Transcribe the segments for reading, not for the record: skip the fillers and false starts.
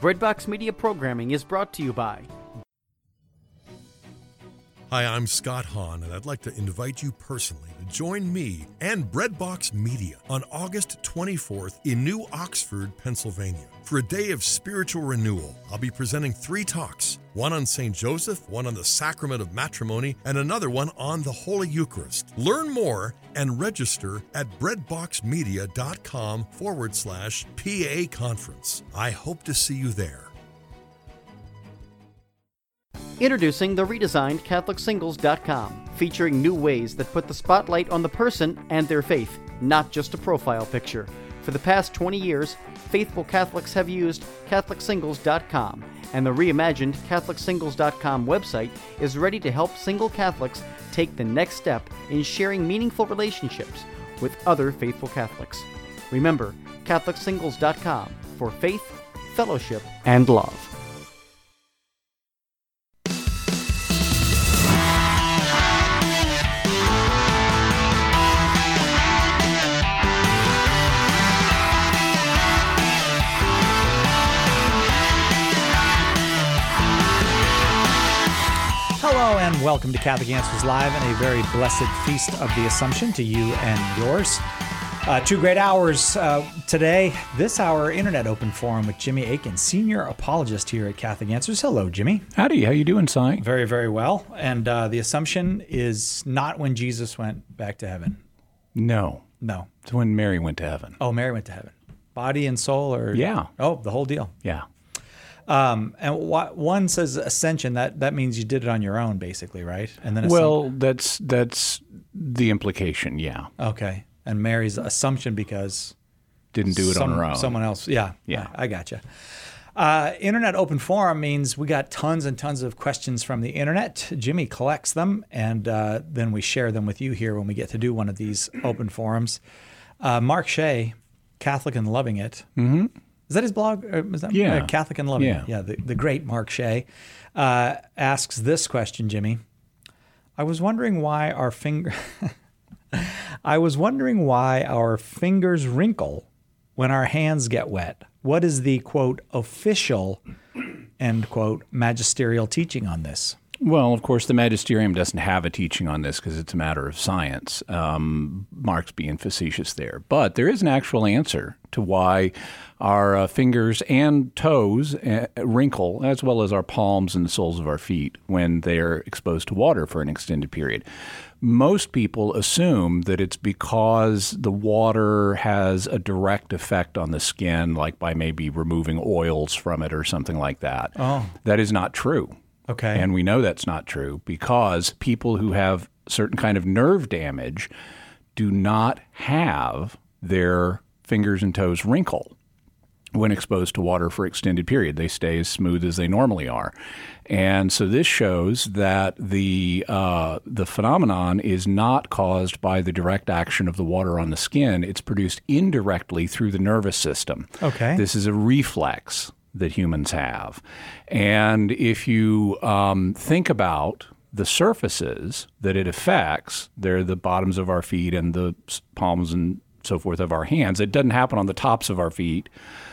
Breadbox Media programming is brought to you by... Hi, I'm Scott Hahn, and I'd like to invite you personally to join me and Breadbox Media on August 24th in New Oxford, Pennsylvania, for a day of spiritual renewal. I'll be presenting 3 talks, one on St. Joseph, one on the Sacrament of Matrimony, and another one on the Holy Eucharist. Learn more and register at breadboxmedia.com/PA conference. I hope to see you there. Introducing the redesigned CatholicSingles.com, featuring new ways that put the spotlight on the person and their faith, not just a profile picture. For the past 20 years, faithful Catholics have used CatholicSingles.com, and the reimagined CatholicSingles.com website is ready to help single Catholics take the next step in sharing meaningful relationships with other faithful Catholics. Remember, CatholicSingles.com for faith, fellowship, and love. Hello and welcome to Catholic Answers Live and a very blessed feast of the Assumption to you and yours. 2 great hours today. This hour, Internet Open Forum with Jimmy Akin, Senior Apologist here at Catholic Answers. Hello, Jimmy. Howdy. How you doing, Si? Very, very well. And the Assumption is not when Jesus went back to heaven. No. It's when Mary went to heaven. Oh, Mary went to heaven. Body and soul, or yeah. Oh, the whole deal. Yeah. And one says ascension. That means you did it on your own, basically, right? And then that's the implication. Yeah. Okay. And Mary's assumption because didn't do it on her own. Someone else. Yeah. I gotcha. Internet Open Forum means we got tons and tons of questions from the internet. Jimmy collects them, and then we share them with you here when we get to do one of these open forums. Mark Shea, Catholic and Loving It. Mm-hmm. Is that his blog? Is that Catholic and Loving It? Yeah, the great Mark Shea asks this question, Jimmy. I was wondering why our fingers wrinkle when our hands get wet. What is the, quote, official, end quote, magisterial teaching on this? Well, of course, the magisterium doesn't have a teaching on this because it's a matter of science. Mark's being facetious there. But there is an actual answer to why our fingers and toes wrinkle, as well as our palms and the soles of our feet, when they're exposed to water for an extended period. Most people assume that it's because the water has a direct effect on the skin, like by maybe removing oils from it or something like that. Oh. That is not true. Okay. And we know that's not true because people who have certain kind of nerve damage do not have their fingers and toes wrinkle when exposed to water for extended period. They stay as smooth as they normally are. And so this shows that the phenomenon is not caused by the direct action of the water on the skin. It's produced indirectly through the nervous system. Okay. This is a reflex that humans have. And if you think about the surfaces that it affects, they're the bottoms of our feet and the palms and so forth of our hands. It doesn't happen on the tops of our feet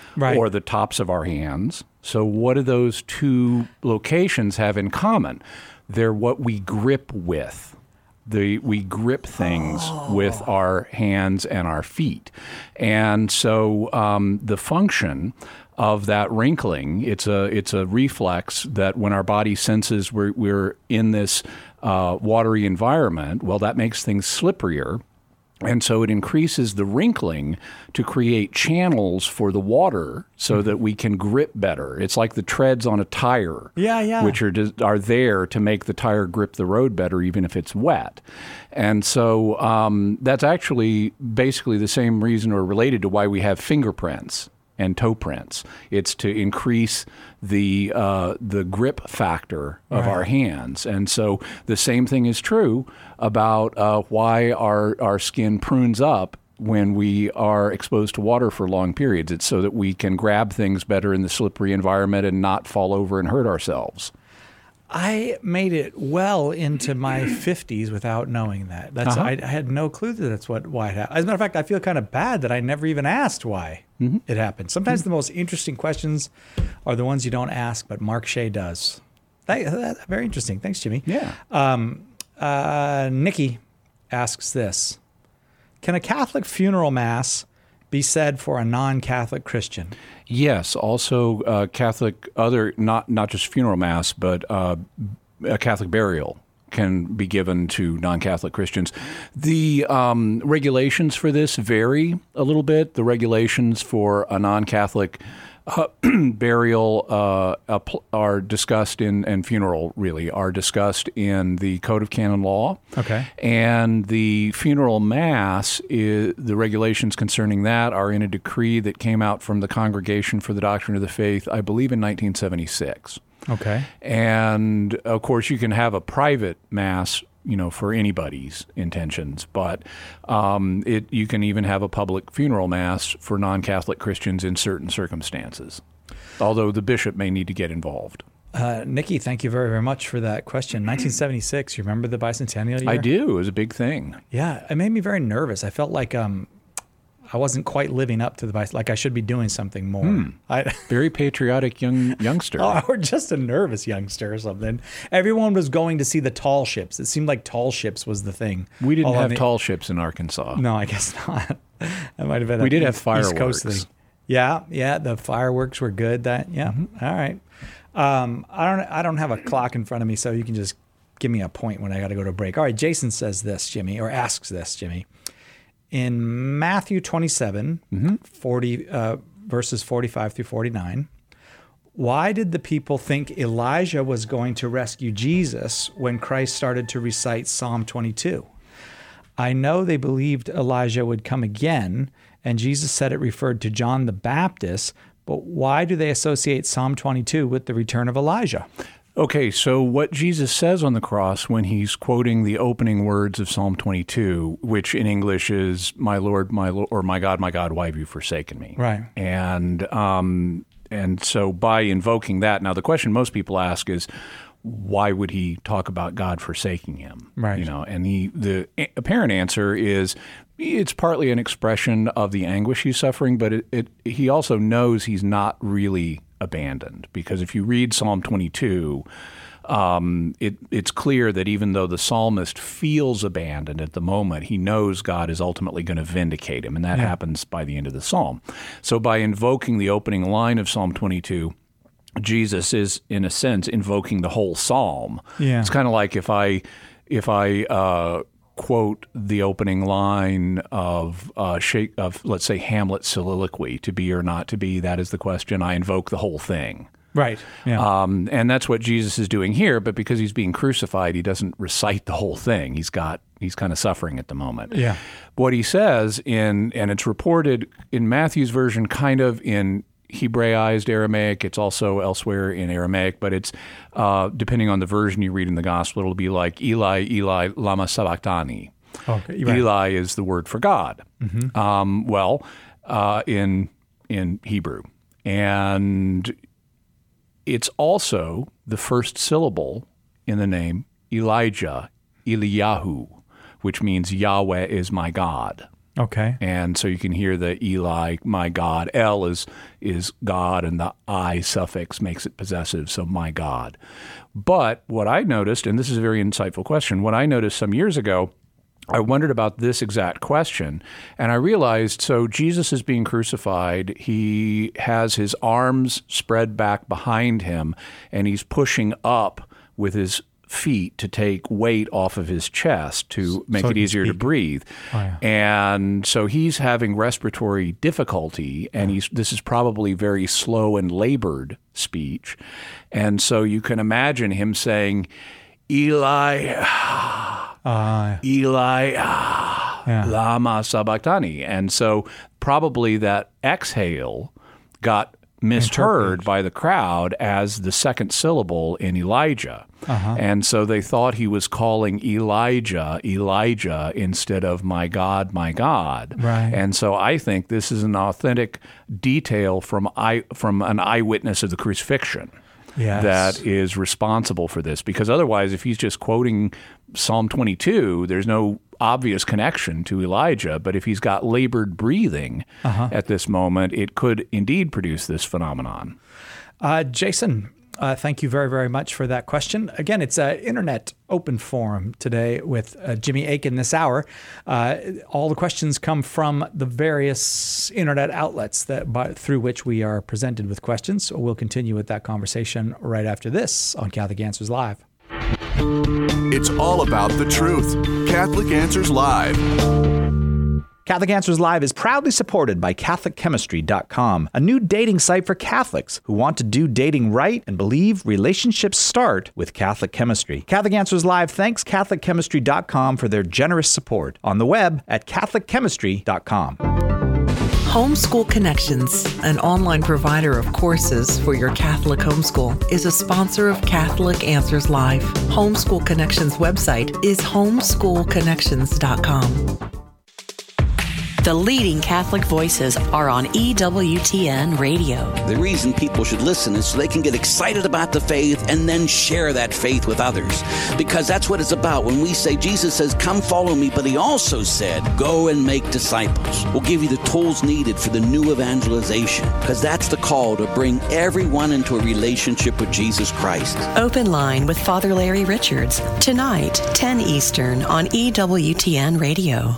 or the tops of our hands. So what do those two locations have in common? They're what we grip with. We grip things with our hands and our feet. And so the function of that wrinkling, it's a reflex that when our body senses we're in this watery environment, well, that makes things slipperier. And so it increases the wrinkling to create channels for the water so that we can grip better. It's like the treads on a tire, which are there to make the tire grip the road better even if it's wet. And so that's actually basically the same reason or related to why we have fingerprints and toe prints. It's to increase the grip factor of our hands. And so the same thing is true about why our skin prunes up when we are exposed to water for long periods. It's so that we can grab things better in the slippery environment and not fall over and hurt ourselves. I made it well into my 50s without knowing that. I had no clue that that's why it happened. As a matter of fact, I feel kind of bad that I never even asked why it happened. Sometimes the most interesting questions are the ones you don't ask, but Mark Shea does. Very interesting. Thanks, Jimmy. Yeah. Nikki asks this. Can a Catholic funeral mass be said for a non-Catholic Christian? Yes. Also, Catholic, not just funeral mass, but a Catholic burial can be given to non-Catholic Christians. The regulations for this vary a little bit. The regulations for a non-Catholic burial are discussed and funeral really are discussed in the Code of Canon Law. Okay. And the funeral mass, the regulations concerning that are in a decree that came out from the Congregation for the Doctrine of the Faith, I believe in 1976. Okay. And of course you can have a private mass, for anybody's intentions, but you can even have a public funeral mass for non-Catholic Christians in certain circumstances, although the bishop may need to get involved. Nikki, thank you very, very much for that question. 1976, you remember the bicentennial year? I do. It was a big thing. Yeah, it made me very nervous. I felt like I wasn't quite living up to like I should be doing something more. Very patriotic youngster. Or just a nervous youngster or something. Everyone was going to see the tall ships. It seemed like tall ships was the thing. We didn't have tall ships in Arkansas. No, I guess not. That might have been. We did have East fireworks. Coast thing. Yeah, the fireworks were good. All right. I don't have a clock in front of me, so you can just give me a point when I got to go to break. All right, Jason says this, Jimmy, or asks this, Jimmy. In Matthew 27, 40, verses 45 through 49, why did the people think Elijah was going to rescue Jesus when Christ started to recite Psalm 22? I know they believed Elijah would come again, and Jesus said it referred to John the Baptist, but why do they associate Psalm 22 with the return of Elijah? Okay, so what Jesus says on the cross when he's quoting the opening words of Psalm 22, which in English is, my Lord, or my God, why have you forsaken me? Right. And so by invoking that, now the question most people ask is, why would he talk about God forsaking him? Right. And the apparent answer is, it's partly an expression of the anguish he's suffering, but he also knows he's not really abandoned, because if you read Psalm 22, it's clear that even though the psalmist feels abandoned at the moment, he knows God is ultimately going to vindicate him, and that happens by the end of the psalm. So by invoking the opening line of Psalm 22, Jesus is, in a sense, invoking the whole psalm. Yeah. It's kind of like if I quote the opening line of let's say Hamlet's soliloquy, to be or not to be, that is the question. I invoke the whole thing. Right. Yeah. And that's what Jesus is doing here, but because he's being crucified, he doesn't recite the whole thing. He's kind of suffering at the moment. Yeah. What he says and it's reported in Matthew's version kind of in Hebraized Aramaic. It's also elsewhere in Aramaic, but it's depending on the version you read in the Gospel, it'll be like, Eli, Eli, lama sabachthani. Okay, right. Eli is the word for God. Mm-hmm. In Hebrew. And it's also the first syllable in the name Elijah, Eliyahu, which means Yahweh is my God. Okay. And so you can hear the Eli, my God. El is God, and the I suffix makes it possessive, so my God. But what I noticed, and this is a very insightful question, what I noticed some years ago, I wondered about this exact question, and I realized, so Jesus is being crucified. He has his arms spread back behind him, and he's pushing up with his feet to take weight off of his chest to make it easier to breathe. Oh, yeah. And so he's having respiratory difficulty, and this is probably very slow and labored speech. And so you can imagine him saying, Eli, Eli, lama sabachthani. And so probably that exhale got misheard by the crowd as the second syllable in Elijah. And so they thought he was calling Elijah instead of my God, my God. Right. And so I think this is an authentic detail from an eyewitness of the crucifixion. Yes. that is responsible for this. Because otherwise, if he's just quoting Psalm 22, there's no obvious connection to Elijah. But if he's got labored breathing at this moment, it could indeed produce this phenomenon. Jason, thank you very, very much for that question. Again, it's an internet open forum today with Jimmy Akin this hour. All the questions come from the various internet outlets through which we are presented with questions. So we'll continue with that conversation right after this on Catholic Answers Live. It's all about the truth. Catholic Answers Live. Catholic Answers Live is proudly supported by CatholicChemistry.com, a new dating site for Catholics who want to do dating right and believe relationships start with Catholic chemistry. Catholic Answers Live thanks CatholicChemistry.com for their generous support on the web at CatholicChemistry.com. Homeschool Connections, an online provider of courses for your Catholic homeschool, is a sponsor of Catholic Answers Live. Homeschool Connections website is homeschoolconnections.com. The leading Catholic voices are on EWTN Radio. The reason people should listen is so they can get excited about the faith and then share that faith with others. Because that's what it's about. When we say, Jesus says, come follow me, but he also said, go and make disciples. We'll give you the tools needed for the new evangelization. Because that's the call to bring everyone into a relationship with Jesus Christ. Open Line with Father Larry Richards, tonight, 10 Eastern on EWTN Radio.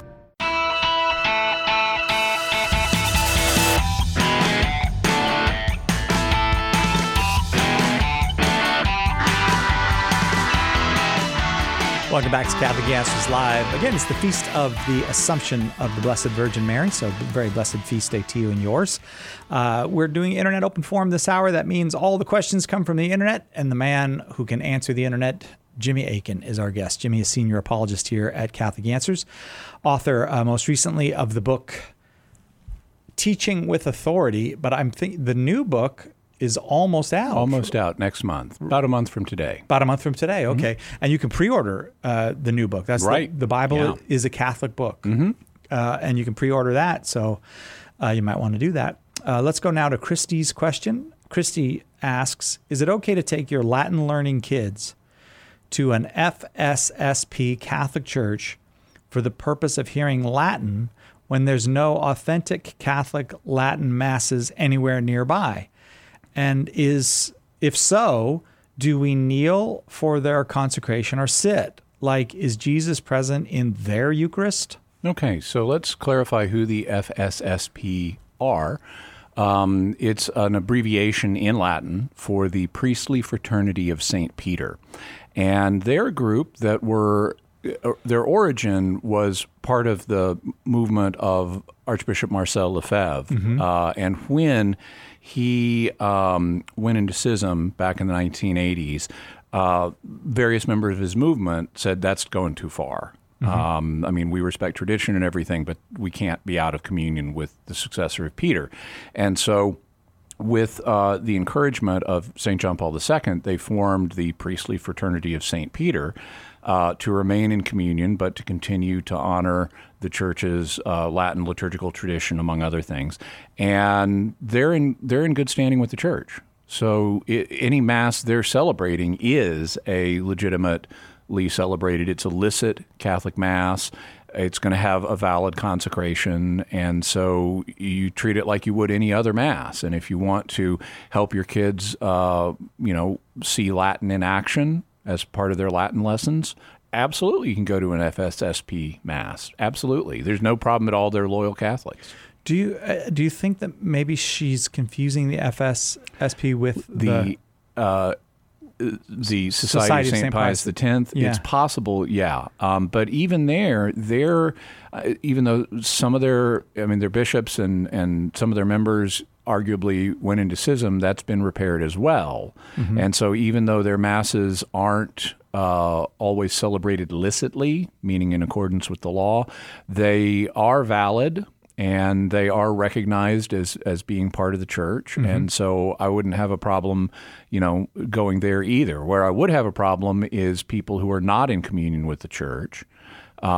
Welcome back to Catholic Answers Live. Again, it's the Feast of the Assumption of the Blessed Virgin Mary, so very blessed feast day to you and yours. We're doing Internet Open Forum this hour. That means all the questions come from the Internet, and the man who can answer the Internet, Jimmy Akin, is our guest. Jimmy is senior apologist here at Catholic Answers, author most recently of the book Teaching with Authority, but I'm thinking the new book is almost out. Almost out next month, about a month from today. About a month from today, okay. Mm-hmm. And you can pre-order the new book. That's right. The Bible is a Catholic book. Mm-hmm. And you can pre-order that, so you might want to do that. Let's go now to Christy's question. Christy asks, is it okay to take your Latin learning kids to an FSSP Catholic church for the purpose of hearing Latin when there's no authentic Catholic Latin masses anywhere nearby? And if so, do we kneel for their consecration or sit? Like, is Jesus present in their Eucharist? Okay, so let's clarify who the FSSP are. It's an abbreviation in Latin for the Priestly Fraternity of St. Peter. And their group their origin was part of the movement of Archbishop Marcel Lefebvre. Mm-hmm. And when he went into schism back in the 1980s, various members of his movement said that's going too far. Mm-hmm. I mean, we respect tradition and everything, but we can't be out of communion with the successor of Peter. And so with the encouragement of St. John Paul II, they formed the Priestly Fraternity of St. Peter to remain in communion, but to continue to honor the Church's Latin liturgical tradition, among other things. And they're in good standing with the Church. So any Mass they're celebrating is a legitimately celebrated, it's a licit Catholic Mass. It's going to have a valid consecration, and so you treat it like you would any other Mass. And if you want to help your kids, see Latin in action as part of their Latin lessons, absolutely you can go to an FSSP Mass. Absolutely. There's no problem at all. They're loyal Catholics. Do you think that maybe she's confusing the FSSP with the Society of St. Pius X? Yeah. It's possible, yeah. But even they're even though some of their bishops and some of their members arguably went into schism, that's been repaired as well. Mm-hmm. And so even though their Masses aren't always celebrated licitly, meaning in accordance with the law, they are valid and they are recognized as being part of the Church. Mm-hmm. And so I wouldn't have a problem, going there either. Where I would have a problem is people who are not in communion with the Church.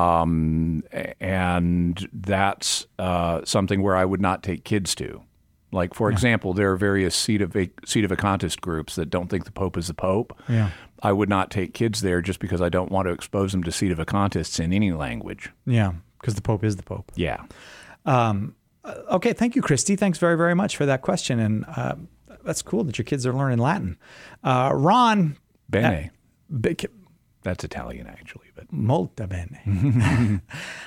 And that's something where I would not take kids to. Like, for example, there are various sedevacantist groups that don't think the Pope is the Pope. Yeah. I would not take kids there just because I don't want to expose them to sedevacantists in any language. Yeah, because the Pope is the Pope. Yeah. Okay, thank you, Christy. Thanks very, very much for that question. And that's cool that your kids are learning Latin. Ron. Bene. That's Italian, actually. But Molto bene.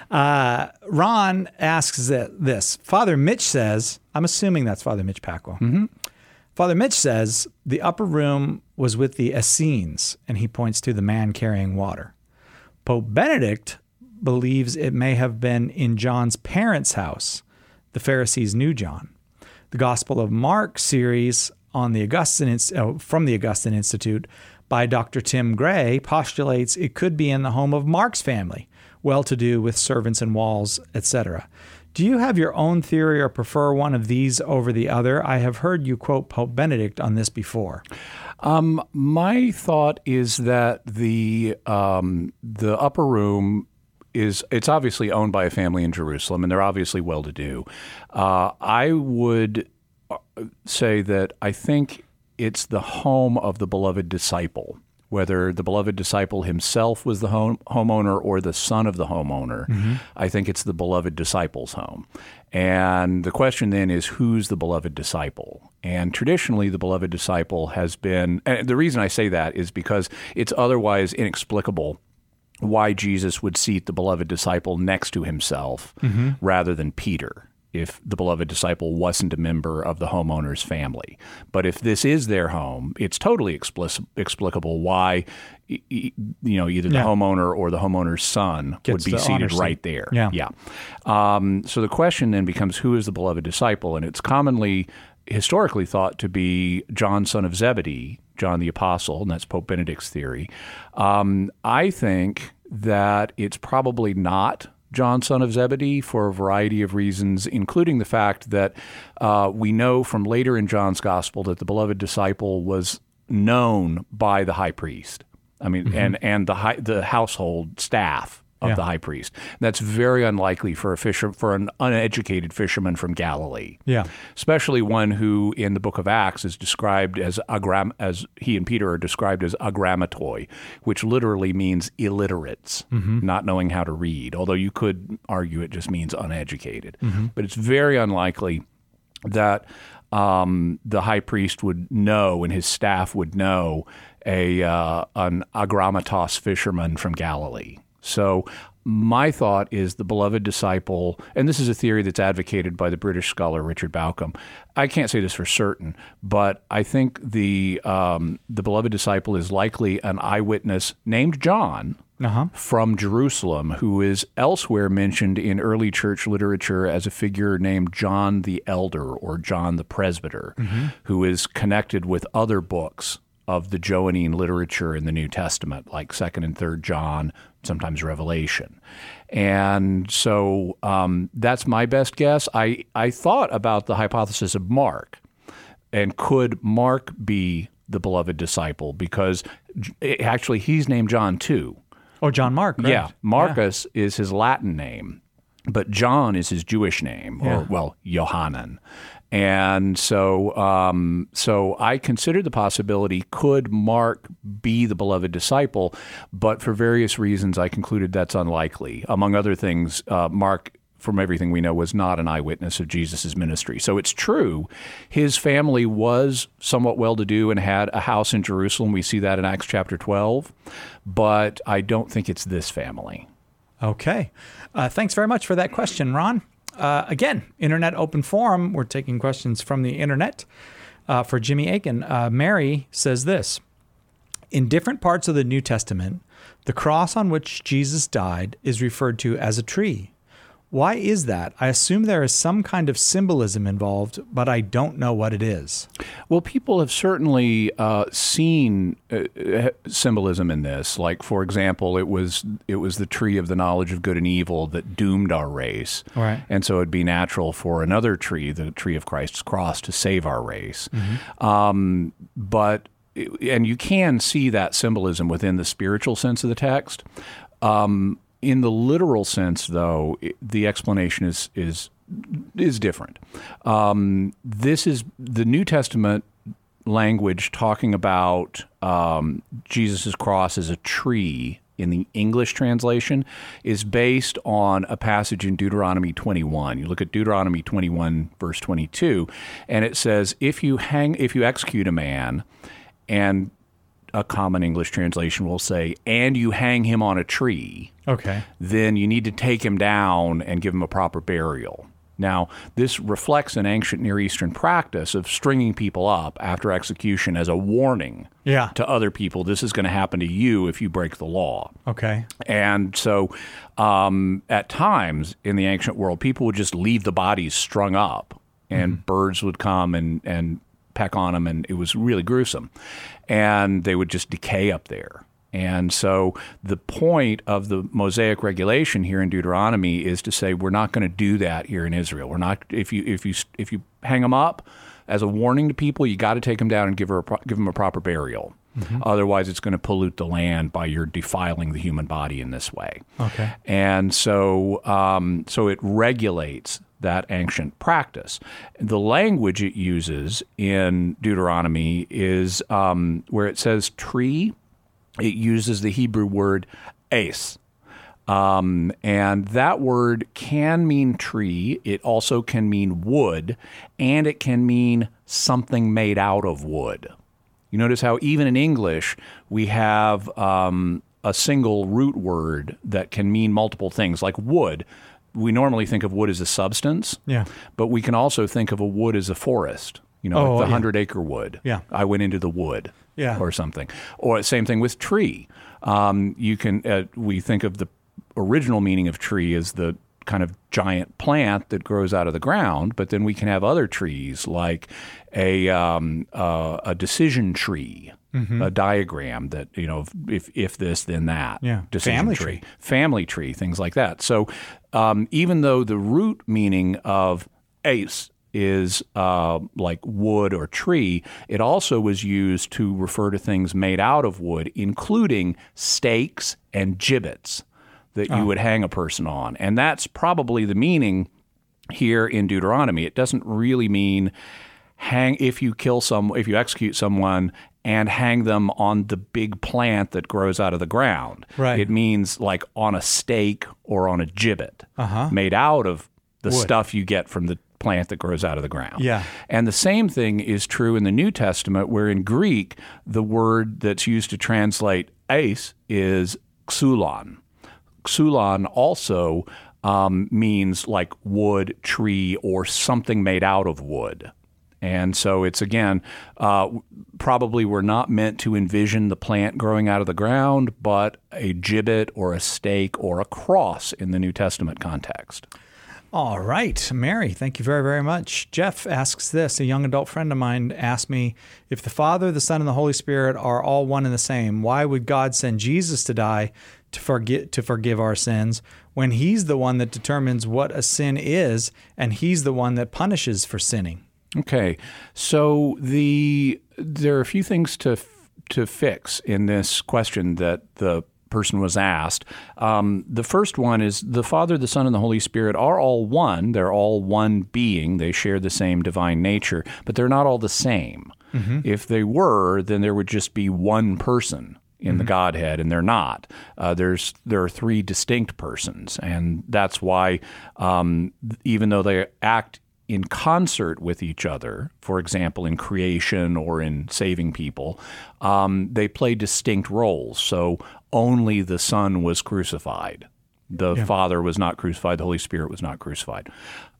Ron asks this. Father Mitch says, I'm assuming that's Father Mitch Pacwa. Mm-hmm. Father Mitch says, the upper room was with the Essenes, and he points to the man carrying water. Pope Benedict believes it may have been in John's parents' house. The Pharisees knew John. The Gospel of Mark series on the from the Augustine Institute by Dr. Tim Gray postulates it could be in the home of Mark's family, well-to-do with servants and walls, etc. Do you have your own theory or prefer one of these over the other? I have heard you quote Pope Benedict on this before. My thought is that the upper room it's obviously owned by a family in Jerusalem, and they're obviously well-to-do. I would say that I think it's the home of the beloved disciple, whether the beloved disciple himself was the homeowner or the son of the homeowner. Mm-hmm. I think it's the beloved disciple's home. And the question then is, who's the beloved disciple? And traditionally, the beloved disciple has been, and the reason I say that is because it's otherwise inexplicable why Jesus would seat the beloved disciple next to himself rather than Peter, if the beloved disciple wasn't a member of the homeowner's family. But if this is their home, it's totally explicable why either the homeowner or the homeowner's son would be seated right there. Yeah. So the question then becomes, who is the beloved disciple? And it's commonly historically thought to be John, son of Zebedee, John the Apostle, and that's Pope Benedict's theory. I think that it's probably not John, son of Zebedee, for a variety of reasons, including the fact that we know from later in John's gospel that the beloved disciple was known by the high priest. I mean, and the household staff of the high priest. That's very unlikely for an uneducated fisherman from Galilee. Yeah, especially one who in the book of Acts is described as he and Peter are described as agrammatoi, which literally means illiterates, not knowing how to read. Although you could argue it just means uneducated, but it's very unlikely that the high priest would know and his staff would know an agrammatos fisherman from Galilee. So my thought is the beloved disciple, and this is a theory that's advocated by the British scholar Richard Bauckham. I can't say this for certain, but I think the beloved disciple is likely an eyewitness named John from Jerusalem, who is elsewhere mentioned in early church literature as a figure named John the Elder or John the Presbyter, who is connected with other books of the Johannine literature in the New Testament, like 2nd and 3rd John, sometimes Revelation. And so that's my best guess. I thought about the hypothesis of Mark, and could Mark be the beloved disciple? Because actually he's named John too. Oh, John Mark, right? Yeah, Marcus is his Latin name, but John is his Jewish name, or Yohanan. And so I considered the possibility, could Mark be the beloved disciple? But for various reasons, I concluded that's unlikely. Among other things, Mark, from everything we know, was not an eyewitness of Jesus' ministry. So it's true, his family was somewhat well-to-do and had a house in Jerusalem. We see that in Acts chapter 12. But I don't think it's this family. Okay. Thanks very much for that question, Ron. Again, Internet Open Forum. We're taking questions from the Internet. For Jimmy Aiken, Mary says this: in different parts of the New Testament, the cross on which Jesus died is referred to as a tree. Why is that? I assume there is some kind of symbolism involved, but I don't know what it is. Well, people have certainly seen symbolism in this. Like, for example, it was the tree of the knowledge of good and evil that doomed our race. Right. And so it'd be natural for another tree, the tree of Christ's cross, to save our race. And you can see that symbolism within the spiritual sense of the text. In the literal sense, though, the explanation is is different. This is the New Testament language talking about Jesus' cross as a tree in the English translation is based on a passage in Deuteronomy 21. You look at Deuteronomy 21, verse 22, and it says, if you execute a man, and a common English translation will say, and you hang him on a tree, okay, then you need to take him down and give him a proper burial. Now, this reflects an ancient Near Eastern practice of stringing people up after execution as a warning to other people. This is going to happen to you if you break the law. Okay. And so at times in the ancient world, people would just leave the bodies strung up, and birds would come and peck on them, and it was really gruesome. And they would just decay up there. And so the point of the Mosaic regulation here in Deuteronomy is to say we're not going to do that here in Israel. We're not. If you hang them up as a warning to people, you got to take them down and give them a proper burial. Otherwise, it's going to pollute the land by your defiling the human body in this way. Okay. And so so it regulates that ancient practice. The language it uses in Deuteronomy is where it says tree. It uses the Hebrew word ace. And that word can mean tree. It also can mean wood, and it can mean something made out of wood. You notice how even in English we have a single root word that can mean multiple things, like wood. We normally think of wood as a substance, but we can also think of a wood as a forest. Like the 100-acre wood. Yeah. I went into the wood. Yeah. Or something. Or same thing with tree. We think of the original meaning of tree as the kind of giant plant that grows out of the ground, but then we can have other trees like a decision tree, a diagram that, if this, then that. Yeah. Decision family tree, things like that. So even though the root meaning of ace is like wood or tree, it also was used to refer to things made out of wood, including stakes and gibbets that you would hang a person on. And that's probably the meaning here in Deuteronomy. It doesn't really mean if you execute someone and hang them on the big plant that grows out of the ground. Right. It means like on a stake or on a gibbet made out of the wood stuff you get from the plant that grows out of the ground. Yeah. And the same thing is true in the New Testament, where in Greek, the word that's used to translate ace is xulon. Xulon also means like wood, tree, or something made out of wood. And so it's, again, probably we're not meant to envision the plant growing out of the ground, but a gibbet or a stake or a cross in the New Testament context. All right, Mary, thank you very, very much. Jeff asks this. A young adult friend of mine asked me, if the Father, the Son, and the Holy Spirit are all one and the same, why would God send Jesus to die to forgive our sins when he's the one that determines what a sin is and he's the one that punishes for sinning? Okay, so there are a few things to fix in this question that the person was asked. The first one is the Father, the Son, and the Holy Spirit are all one. They're all one being. They share the same divine nature, but they're not all the same. If they were, then there would just be one person in the Godhead, and they're not. There are three distinct persons, and that's why even though they act in concert with each other, for example, in creation or in saving people, they play distinct roles. So only the Son was crucified. The Father was not crucified. The Holy Spirit was not crucified.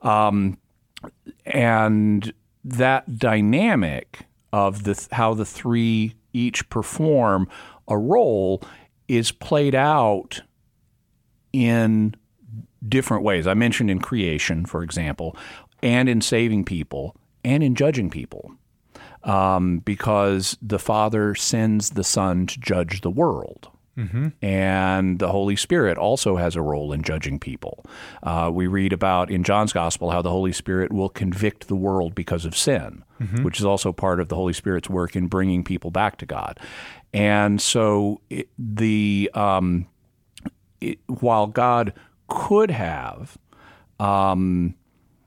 And that dynamic of how the three each perform a role is played out in different ways. I mentioned in creation, for example, and in saving people, and in judging people, because the Father sends the Son to judge the world. And the Holy Spirit also has a role in judging people. We read about in John's Gospel how the Holy Spirit will convict the world because of sin, which is also part of the Holy Spirit's work in bringing people back to God. And so while God could have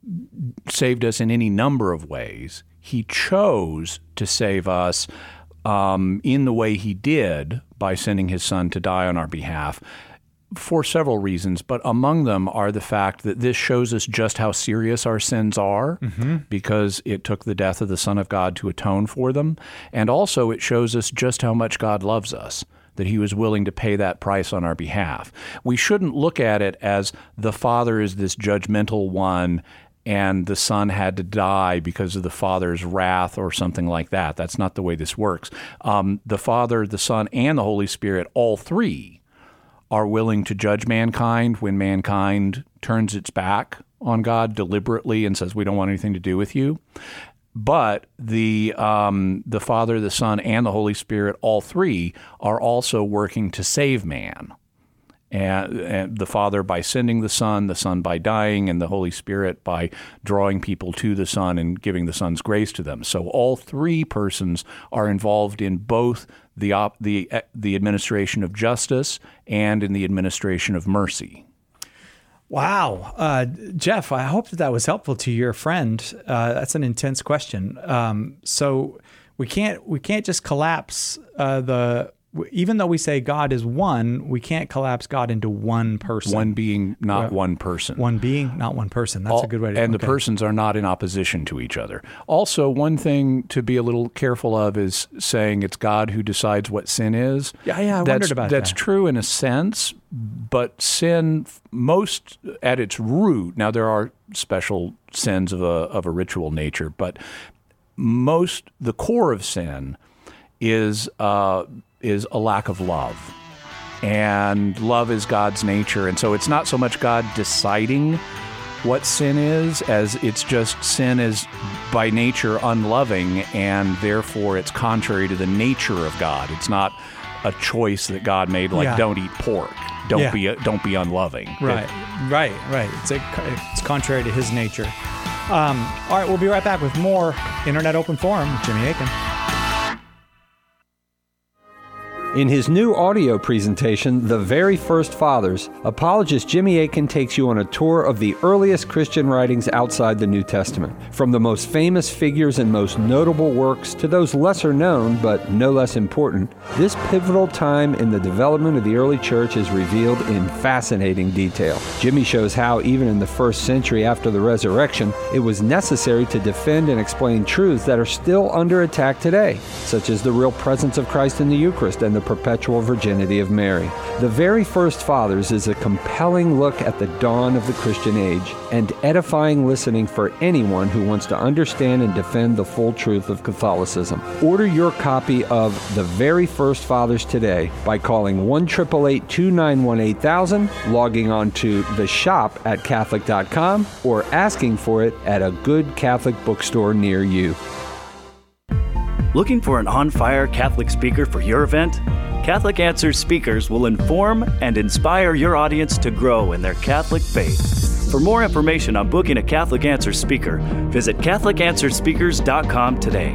saved us in any number of ways. He chose to save us in the way he did by sending his son to die on our behalf for several reasons, but among them are the fact that this shows us just how serious our sins are, because it took the death of the Son of God to atone for them. And also it shows us just how much God loves us, that he was willing to pay that price on our behalf. We shouldn't look at it as the Father is this judgmental one and the Son had to die because of the Father's wrath or something like that. That's not the way this works. The Father, the Son, and the Holy Spirit, all three, are willing to judge mankind when mankind turns its back on God deliberately and says, we don't want anything to do with you. But the Father, the Son, and the Holy Spirit, all three, are also working to save man. And the Father by sending the Son by dying, and the Holy Spirit by drawing people to the Son and giving the Son's grace to them. So all three persons are involved in both the administration of justice and in the administration of mercy. Wow. Jeff, I hope that was helpful to your friend. That's an intense question. So we can't just collapse even though we say God is one, we can't collapse God into one person. One being, not one person. One being, not one person. That's a good way to... And the persons are not in opposition to each other. Also, one thing to be a little careful of is saying it's God who decides what sin is. Yeah, I wondered about that. That's true in a sense, but sin, most at its root, now there are special sins of a ritual nature, but the core of sin is a lack of love. And love is God's nature. And so it's not so much God deciding what sin is, as it's just sin is by nature unloving, and therefore it's contrary to the nature of God. It's not a choice that God made, like don't eat pork, don't be unloving. Right. It's contrary to his nature. All right, we'll be right back with more Internet Open Forum with Jimmy Akin. In his new audio presentation, The Very First Fathers, apologist Jimmy Akin takes you on a tour of the earliest Christian writings outside the New Testament. From the most famous figures and most notable works to those lesser known but no less important, this pivotal time in the development of the early church is revealed in fascinating detail. Jimmy shows how, even in the first century after the resurrection, it was necessary to defend and explain truths that are still under attack today, such as the real presence of Christ in the Eucharist and the perpetual virginity of Mary. The Very First Fathers is a compelling look at the dawn of the Christian age and edifying listening for anyone who wants to understand and defend the full truth of Catholicism. Order your copy of The Very First Fathers today by calling 1-888-291-8000, logging on to the shop at Catholic.com, or asking for it at a good Catholic bookstore near you. Looking for an on-fire Catholic speaker for your event? Catholic Answers speakers will inform and inspire your audience to grow in their Catholic faith. For more information on booking a Catholic Answers speaker, visit CatholicAnswersSpeakers.com today.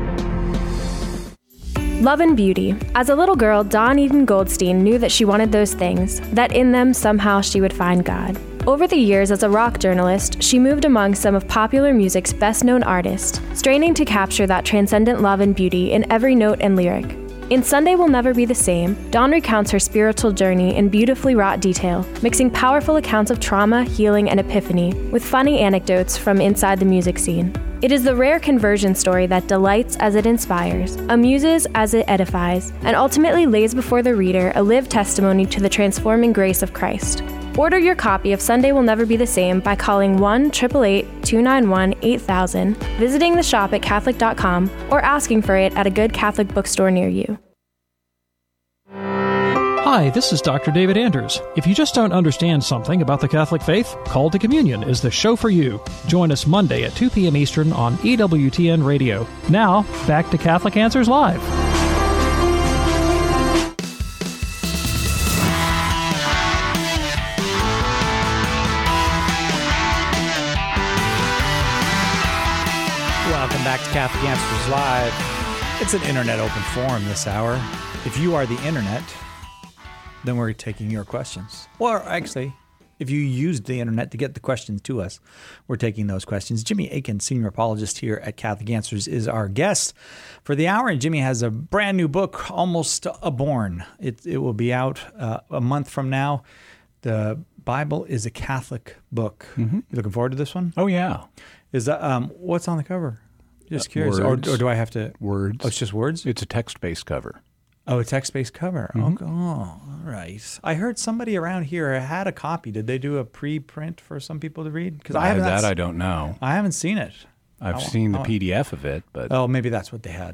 Love and beauty. As a little girl, Dawn Eden Goldstein knew that she wanted those things, that in them somehow she would find God. Over the years as a rock journalist, she moved among some of popular music's best-known artists, straining to capture that transcendent love and beauty in every note and lyric. In Sunday Will Never Be the Same, Dawn recounts her spiritual journey in beautifully wrought detail, mixing powerful accounts of trauma, healing, and epiphany with funny anecdotes from inside the music scene. It is the rare conversion story that delights as it inspires, amuses as it edifies, and ultimately lays before the reader a lived testimony to the transforming grace of Christ. Order your copy of Sunday Will Never Be the Same by calling 1-888-291-8000, visiting the shop at Catholic.com, or asking for it at a good Catholic bookstore near you. Hi, this is Dr. David Anders. If you just don't understand something about the Catholic faith, Call to Communion is the show for you. Join us Monday at 2 p.m. Eastern on EWTN Radio. Now, back to Catholic Answers Live. Welcome back to Catholic Answers Live. It's an Internet Open Forum this hour. If you are the Internet, then we're taking your questions. Or actually, If you used the internet to get the questions to us, we're taking those questions. Jimmy Akin, senior apologist here at Catholic Answers, is our guest for the hour. And Jimmy has a brand new book, Almost a Born. It will be out a month from now. The Bible is a Catholic book. Mm-hmm. You looking forward to this one? Oh, yeah. Is that what's on the cover? Just curious. Or do I have to? Words. Oh, it's just words? It's a text-based cover. Oh, a text-based cover. Mm-hmm. Oh, all right. I heard somebody around here had a copy. Did they do a pre-print for some people to read? Because I don't know. I haven't seen it. I've seen the PDF of it, but maybe that's what they had.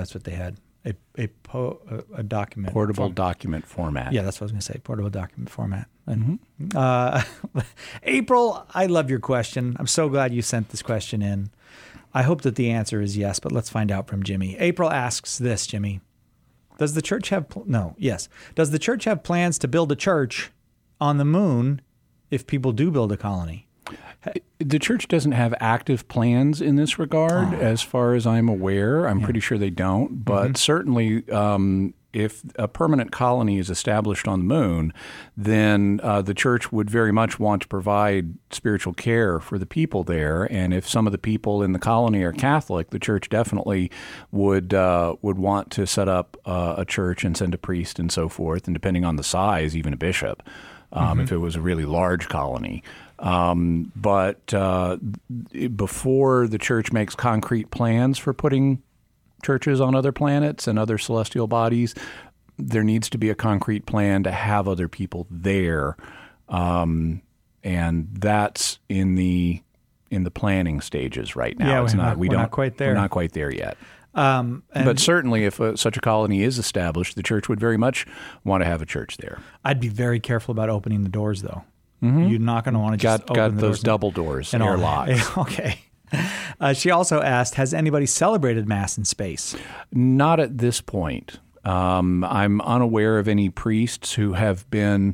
A document. Portable document format. Yeah, that's what I was going to say. Portable document format. Mm-hmm. April, I love your question. I'm so glad you sent this question in. I hope that the answer is yes, but let's find out from Jimmy. April asks this, Jimmy. Does the church have Does the church have plans to build a church on the moon if people do build a colony? The church doesn't have active plans in this regard, as far as I'm aware. I'm pretty sure they don't. But certainly, if a permanent colony is established on the moon, then the church would very much want to provide spiritual care for the people there. And if some of the people in the colony are Catholic, the church definitely would want to set up a church and send a priest and so forth, and depending on the size, even a bishop, if it was a really large colony. But before the church makes concrete plans for putting churches on other planets and other celestial bodies, there needs to be a concrete plan to have other people there, and that's in the planning stages right now. Yeah, we're not quite there. We're not quite there yet. But certainly, if such a colony is established, the church would very much want to have a church there. I'd be very careful about opening the doors, though. Mm-hmm. You're not going to want to just open the doors. Got those double doors, airlocks. Okay. She also asked, has anybody celebrated Mass in space? Not at this point. I'm unaware of any priests who have been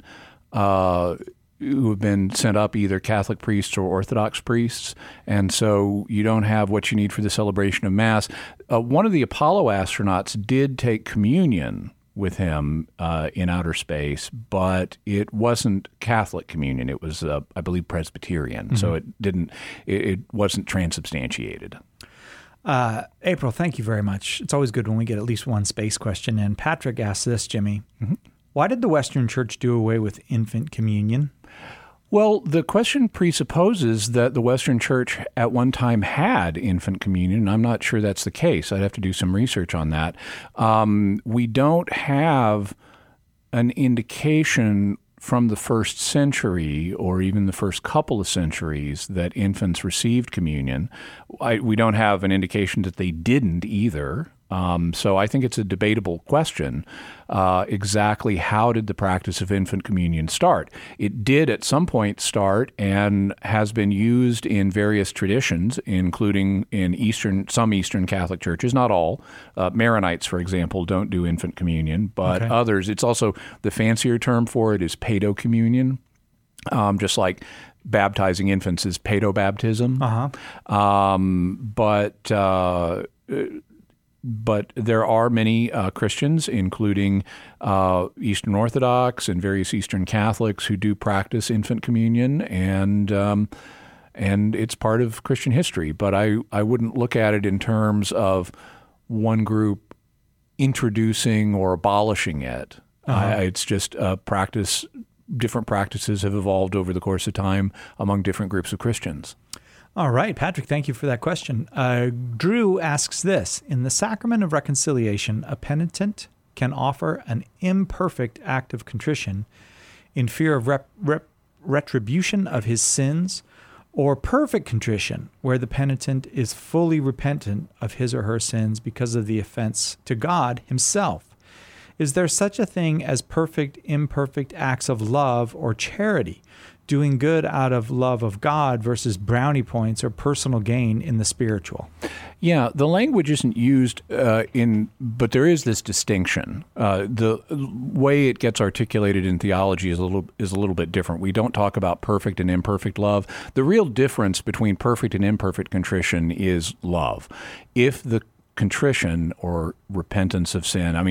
sent up, either Catholic priests or Orthodox priests, and so you don't have what you need for the celebration of Mass. One of the Apollo astronauts did take communion with him in outer space, but it wasn't Catholic communion. It was, I believe, Presbyterian. Mm-hmm. So it wasn't transubstantiated. April, thank you very much. It's always good when we get at least one space question in. Patrick asked this, Jimmy. Mm-hmm. Why did the Western Church do away with infant communion? Well, the question presupposes that the Western Church at one time had infant communion. I'm not sure that's the case. I'd have to do some research on that. We don't have an indication from the first century or even the first couple of centuries that infants received communion. We don't have an indication that they didn't either. So I think it's a debatable question. Exactly how did the practice of infant communion start? It did at some point start and has been used in various traditions, including in some Eastern Catholic churches, not all. Maronites, for example, don't do infant communion, but others. It's also, the fancier term for it is paedocommunion, just like baptizing infants is paedobaptism. But there are many Christians, including Eastern Orthodox and various Eastern Catholics, who do practice infant communion, and it's part of Christian history. But I wouldn't look at it in terms of one group introducing or abolishing it. It's just a practice. Different practices have evolved over the course of time among different groups of Christians. All right, Patrick, thank you for that question. Drew asks this. In the sacrament of reconciliation, a penitent can offer an imperfect act of contrition in fear of retribution of his sins, or perfect contrition, where the penitent is fully repentant of his or her sins because of the offense to God himself. Is there such a thing as perfect, imperfect acts of love or charity, doing good out of love of God versus brownie points or personal gain in the spiritual? Yeah, the language isn't used but there is this distinction. The way it gets articulated in theology is a little bit different. We don't talk about perfect and imperfect love. The real difference between perfect and imperfect contrition is love. If the contrition or repentance of sin,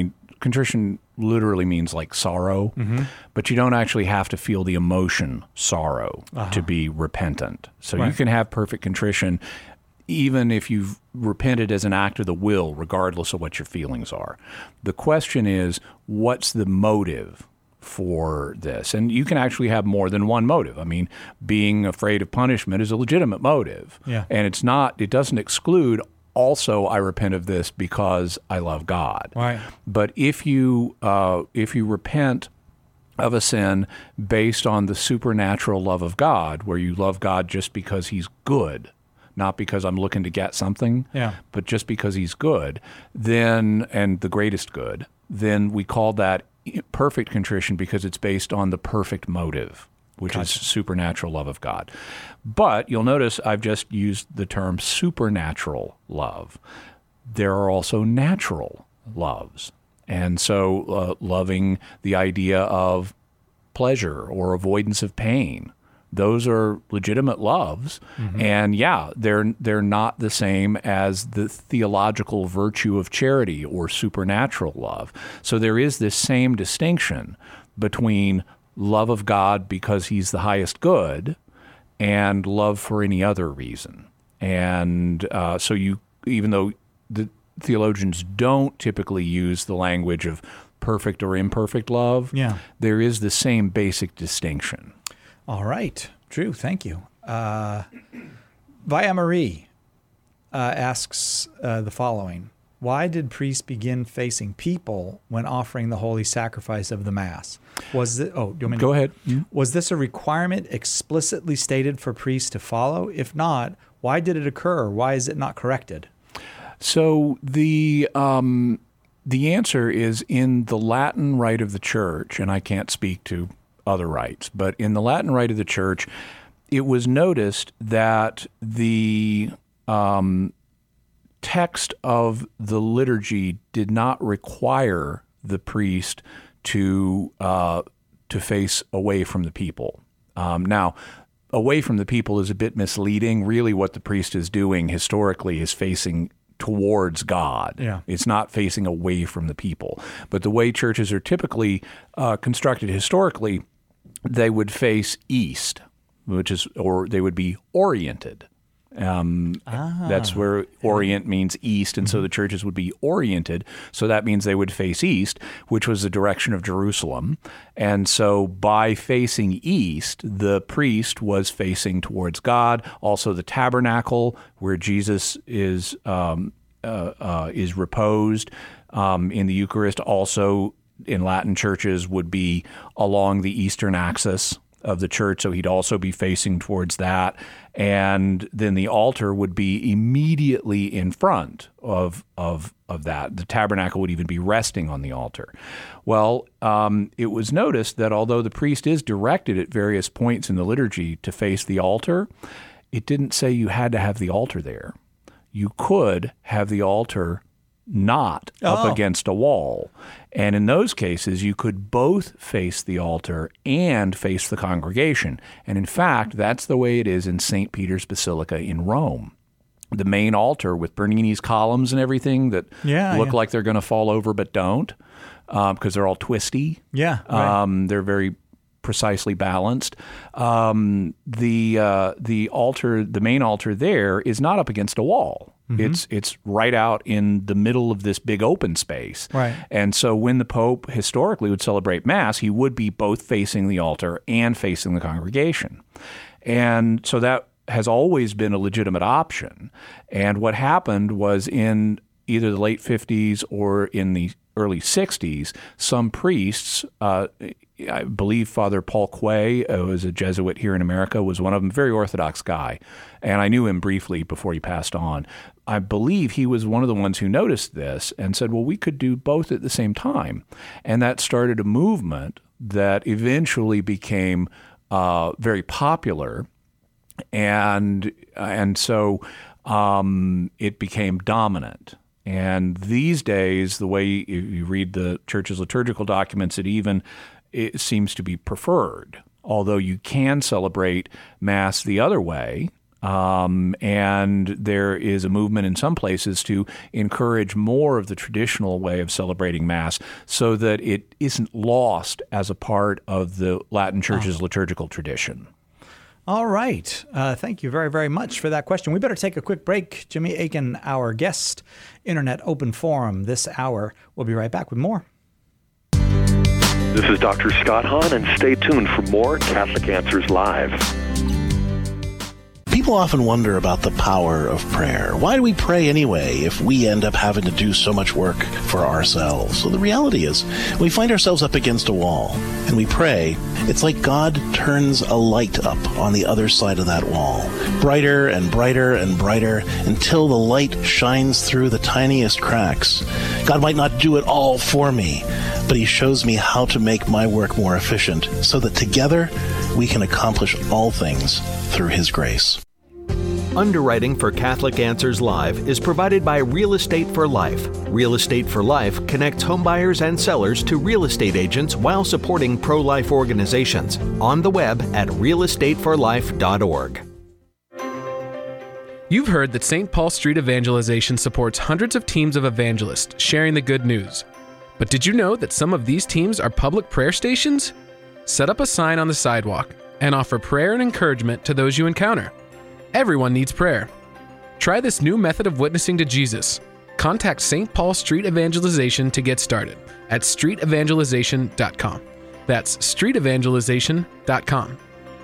contrition literally means like sorrow, but you don't actually have to feel the emotion sorrow to be repentant. So you can have perfect contrition even if you've repented as an act of the will, regardless of what your feelings are. The question is, what's the motive for this? And you can actually have more than one motive. I mean, being afraid of punishment is a legitimate motive. Yeah. And it doesn't exclude also I repent of this because I love God. Right. But if you repent of a sin based on the supernatural love of God, where you love God just because he's good, not because I'm looking to get something, but just because he's good, then, and the greatest good, then we call that perfect contrition because it's based on the perfect motive, which is supernatural love of God. But you'll notice I've just used the term supernatural love. There are also natural loves. And so loving the idea of pleasure or avoidance of pain, those are legitimate loves. And they're not the same as the theological virtue of charity or supernatural love. So there is this same distinction between love of God because he's the highest good and love for any other reason. And so even though the theologians don't typically use the language of perfect or imperfect love, there is the same basic distinction. All right. Drew, thank you. Via Marie asks the following. Why did priests begin facing people when offering the holy sacrifice of the Mass? Was it? Oh, do you want me to go ahead? Was this a requirement explicitly stated for priests to follow? If not, why did it occur? Why is it not corrected? So the answer is in the Latin rite of the Church, and I can't speak to other rites, but in the Latin rite of the Church, it was noticed that the text of the liturgy did not require the priest to face away from the people. Now, away from the people is a bit misleading. Really, what the priest is doing historically is facing towards God. It's not facing away from the people. But the way churches are typically constructed historically, they would face east, or they would be oriented. That's where orient means east, and so the churches would be oriented. So that means they would face east, which was the direction of Jerusalem. And so by facing east, the priest was facing towards God. Also the tabernacle, where Jesus is reposed in the Eucharist, also in Latin churches would be along the eastern axis of the church, so he'd also be facing towards that. And then the altar would be immediately in front of that. The tabernacle would even be resting on the altar. Well, it was noticed that although the priest is directed at various points in the liturgy to face the altar, it didn't say you had to have the altar there. You could have the altar not up against a wall. And in those cases, you could both face the altar and face the congregation. And in fact, that's the way it is in St. Peter's Basilica in Rome. The main altar with Bernini's columns and everything that look like they're going to fall over but don't, because they're all twisty. They're very precisely balanced. The altar, the main altar there, is not up against a wall. It's right out in the middle of this big open space. And so when the Pope historically would celebrate Mass, he would be both facing the altar and facing the congregation. And so that has always been a legitimate option. And what happened was in either the late 50s or in the early 60s, some priests, I believe Father Paul Quay, who was a Jesuit here in America, was one of them, very Orthodox guy. And I knew him briefly before he passed on. I believe he was one of the ones who noticed this and said, well, we could do both at the same time. And that started a movement that eventually became very popular. And so it became dominant. And these days, the way you read the Church's liturgical documents, it seems to be preferred. Although you can celebrate Mass the other way, And there is a movement in some places to encourage more of the traditional way of celebrating Mass so that it isn't lost as a part of the Latin Church's liturgical tradition. All right. Thank you very, very much for that question. We better take a quick break. Jimmy Akin, our guest, Internet Open Forum this hour. We'll be right back with more. This is Dr. Scott Hahn, and stay tuned for more Catholic Answers Live. People often wonder about the power of prayer. Why do we pray anyway if we end up having to do so much work for ourselves? So the reality is, we find ourselves up against a wall, and we pray. It's like God turns a light up on the other side of that wall, brighter and brighter and brighter, until the light shines through the tiniest cracks. God might not do it all for me, but he shows me how to make my work more efficient so that together we can accomplish all things through his grace. Underwriting for Catholic Answers Live is provided by Real Estate for Life. Real Estate for Life connects homebuyers and sellers to real estate agents while supporting pro-life organizations. On the web at realestateforlife.org. You've heard that St. Paul Street Evangelization supports hundreds of teams of evangelists sharing the good news. But did you know that some of these teams are public prayer stations? Set up a sign on the sidewalk and offer prayer and encouragement to those you encounter. Everyone needs prayer. Try this new method of witnessing to Jesus. Contact St. Paul Street Evangelization to get started at streetevangelization.com. That's streetevangelization.com.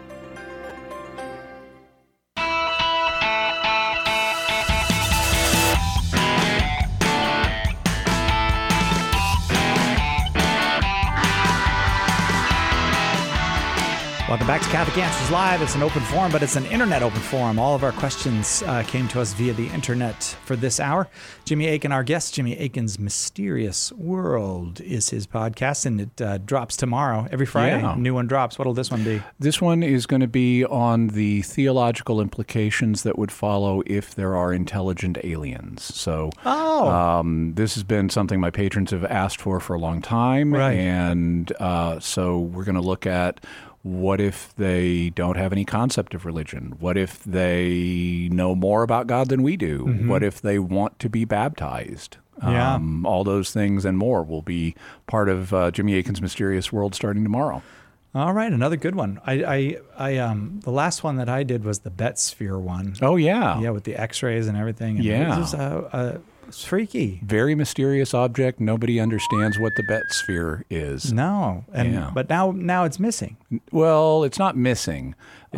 Welcome back to Catholic Answers Live. It's an open forum, but it's an internet open forum. All of our questions came to us via the internet for this hour. Jimmy Akin, our guest. Jimmy Akin's Mysterious World is his podcast, and it drops tomorrow. Every Friday, a new one drops. What'll this one be? This one is going to be on the theological implications that would follow if there are intelligent aliens. So this has been something my patrons have asked for a long time. Right. And so we're going to look at what if they don't have any concept of religion? What if they know more about God than we do? Mm-hmm. What if they want to be baptized? All those things and more will be part of Jimmy Akin's Mysterious World starting tomorrow. All right, another good one. I the last one that I did was the Betsphere one. Oh, yeah. Yeah, with the X-rays and everything. And yeah. It was just, it's freaky. Very mysterious object. Nobody understands what the Betsphere is. No, but now it's missing. Well, it's not missing.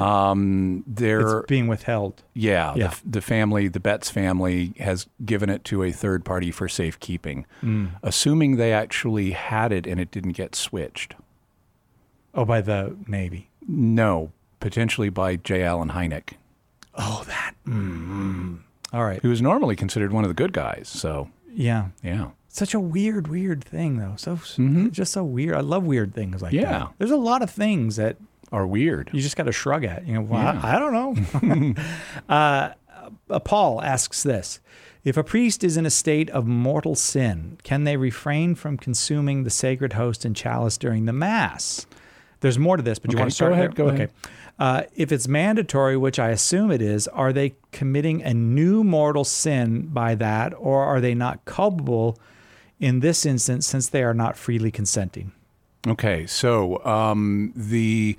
It's being withheld. Yeah. The family, the Betts family, has given it to a third party for safekeeping, assuming they actually had it and it didn't get switched. Oh, by the Navy? No, potentially by J. Allen Hynek. Oh, that. Mm-hmm. All right. Who is normally considered one of the good guys. So yeah. Such a weird thing, though. Just so weird. I love weird things like that. There's a lot of things that are weird. You just got to shrug at. I don't know. Paul asks this: if a priest is in a state of mortal sin, can they refrain from consuming the sacred host and chalice during the Mass? There's more to this, but you want to start? Go ahead. If it's mandatory, which I assume it is, are they committing a new mortal sin by that, or are they not culpable in this instance since they are not freely consenting? Okay, so the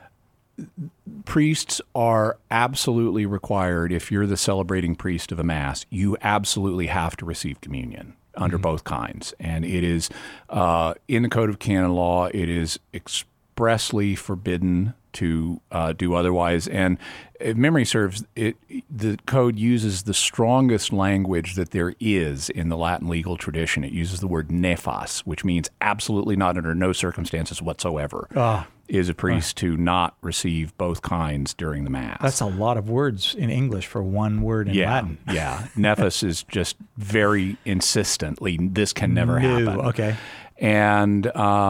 priests are absolutely required, if you're the celebrating priest of a Mass, you absolutely have to receive communion under both kinds. And it is, in the Code of Canon Law, it is expressly forbidden to do otherwise. And if memory serves, the code uses the strongest language that there is in the Latin legal tradition. It uses the word nefas, which means absolutely not, under no circumstances whatsoever, is a priest to not receive both kinds during the Mass. That's a lot of words in English for one word in Latin. Yeah. Nefas is just very insistently, this can never happen. Okay. And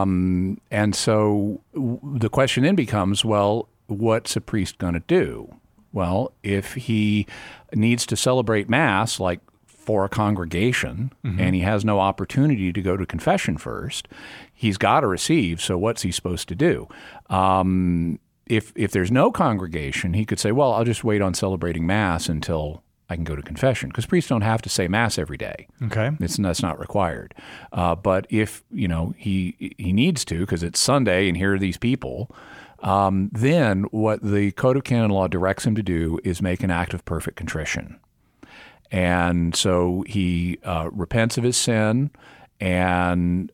so the question then becomes, well, what's a priest going to do? Well, if he needs to celebrate Mass, like for a congregation, and he has no opportunity to go to confession first, he's got to receive, so what's he supposed to do? if there's no congregation, he could say, well, I'll just wait on celebrating Mass until I can go to confession, because priests don't have to say Mass every day. Okay. That's not required. But if, he needs to, because it's Sunday and here are these people, then what the Code of Canon Law directs him to do is make an act of perfect contrition. And so he repents of his sin and,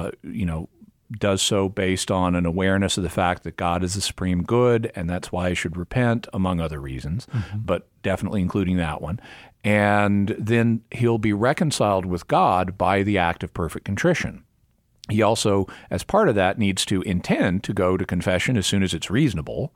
does so based on an awareness of the fact that God is the supreme good, and that's why he should repent, among other reasons, but definitely including that one. And then he'll be reconciled with God by the act of perfect contrition. He also, as part of that, needs to intend to go to confession as soon as it's reasonable.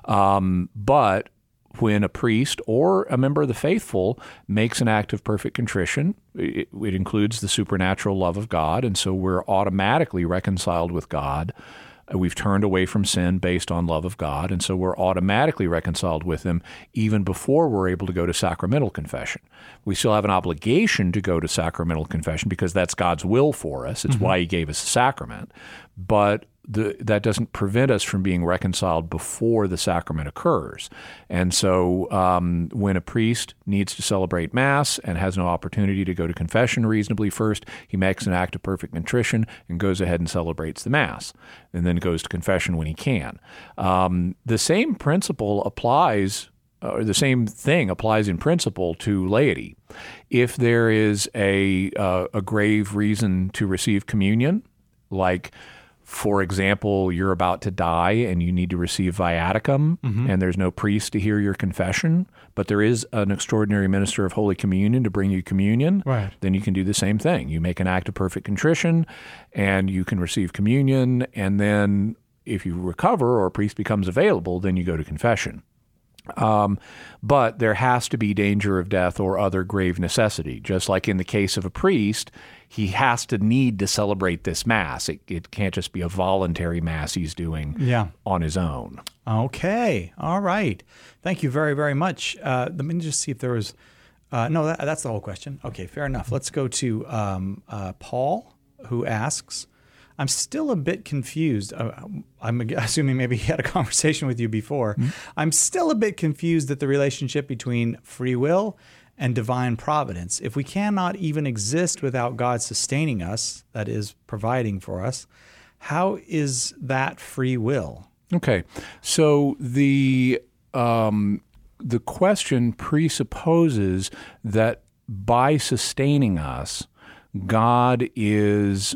But when a priest or a member of the faithful makes an act of perfect contrition, it includes the supernatural love of God, and so we're automatically reconciled with God. We've turned away from sin based on love of God, and so we're automatically reconciled with Him even before we're able to go to sacramental confession. We still have an obligation to go to sacramental confession because that's God's will for us. It's why He gave us a sacrament. But that doesn't prevent us from being reconciled before the sacrament occurs. And so when a priest needs to celebrate Mass and has no opportunity to go to confession reasonably first, he makes an act of perfect contrition and goes ahead and celebrates the Mass, and then goes to confession when he can. The same principle applies, or the same thing applies in principle to laity. If there is a grave reason to receive communion, like, for example, you're about to die and you need to receive viaticum, and there's no priest to hear your confession, but there is an extraordinary minister of Holy Communion to bring you communion, right, then you can do the same thing. You make an act of perfect contrition and you can receive communion, and then if you recover or a priest becomes available, then you go to confession. But there has to be danger of death or other grave necessity. Just like in the case of a priest, he has to need to celebrate this Mass. It can't just be a voluntary Mass he's doing on his own. Okay. All right. Thank you very, very much. Let me just see if there was... no, that's the whole question. Okay, fair enough. Let's go to Paul, who asks... I'm still a bit confused. I'm assuming maybe he had a conversation with you before. I'm still a bit confused at the relationship between free will and divine providence. If we cannot even exist without God sustaining us, that is, providing for us, how is that free will? Okay, so the question presupposes that by sustaining us, God is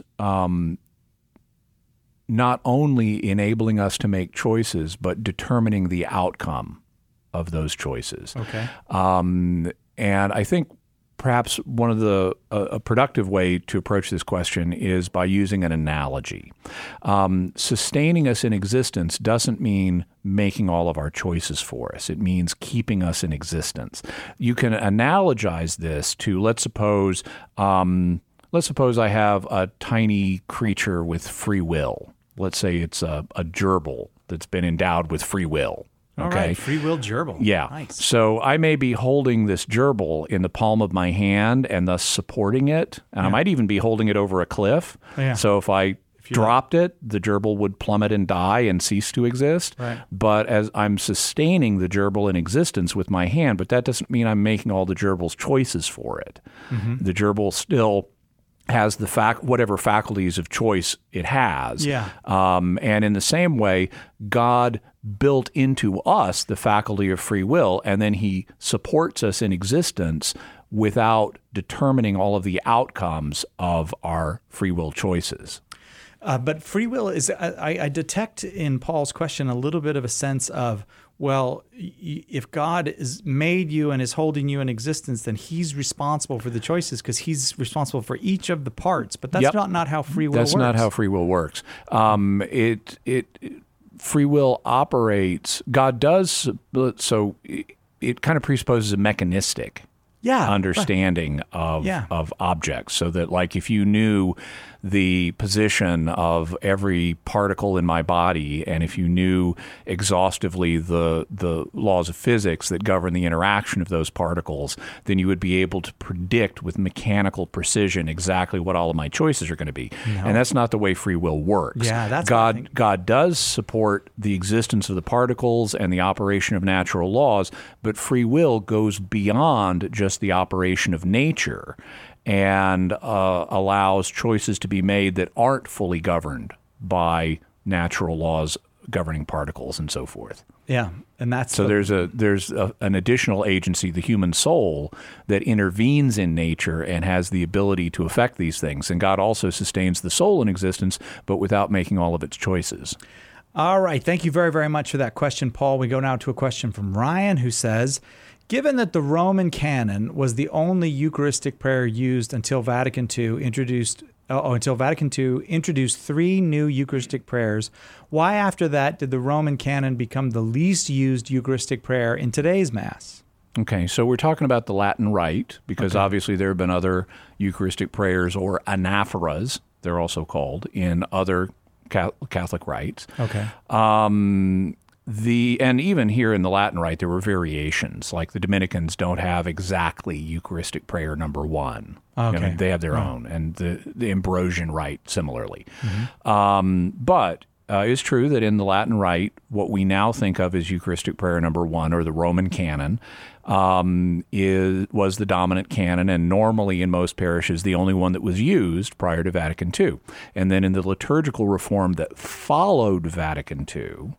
not only enabling us to make choices, but determining the outcome of those choices. Okay. And I think perhaps one of a productive way to approach this question is by using an analogy. Sustaining us in existence doesn't mean making all of our choices for us. It means keeping us in existence. You can analogize this to, let's suppose I have a tiny creature with free will. Let's say it's a gerbil that's been endowed with free will. Okay? All right, free will gerbil. Yeah. Nice. So I may be holding this gerbil in the palm of my hand and thus supporting it. And I might even be holding it over a cliff. Yeah. So if I dropped it, the gerbil would plummet and die and cease to exist. Right. But as I'm sustaining the gerbil in existence with my hand, but that doesn't mean I'm making all the gerbil's choices for it. The gerbil still has whatever faculties of choice it has. Yeah. And in the same way, God built into us the faculty of free will, and then He supports us in existence without determining all of the outcomes of our free will choices. But free will is, I detect in Paul's question a little bit of a sense of, well, if God is made you and is holding you in existence, then He's responsible for the choices because He's responsible for each of the parts. But that's not how free will works. That's not how free will works. Free will operates, God does, so it kind of presupposes a mechanistic understanding of objects, so that like if you knew the position of every particle in my body, and if you knew exhaustively the laws of physics that govern the interaction of those particles, then you would be able to predict with mechanical precision exactly what all of my choices are going to be. No. And that's not the way free will works. Yeah, that's God does support the existence of the particles and the operation of natural laws, but free will goes beyond just the operation of nature and allows choices to be made that aren't fully governed by natural laws governing particles and so forth. Yeah, and that's so there's an additional agency, the human soul, that intervenes in nature and has the ability to affect these things. And God also sustains the soul in existence, but without making all of its choices. All right. Thank you very, very much for that question, Paul. We go now to a question from Ryan, who says, given that the Roman canon was the only Eucharistic prayer used until Vatican II introduced 3 new Eucharistic prayers, why after that did the Roman canon become the least used Eucharistic prayer in today's Mass? Okay, so we're talking about the Latin Rite, because obviously there have been other Eucharistic prayers, or anaphoras, they're also called, in other Catholic rites. Okay. And even here in the Latin Rite, there were variations. Like the Dominicans don't have exactly Eucharistic prayer number 1. Okay. I mean, they have their own, and the Ambrosian Rite similarly. But it's true that in the Latin Rite, what we now think of as Eucharistic prayer number 1, or the Roman canon, was the dominant canon, and normally in most parishes the only one that was used prior to Vatican II. And then in the liturgical reform that followed Vatican II,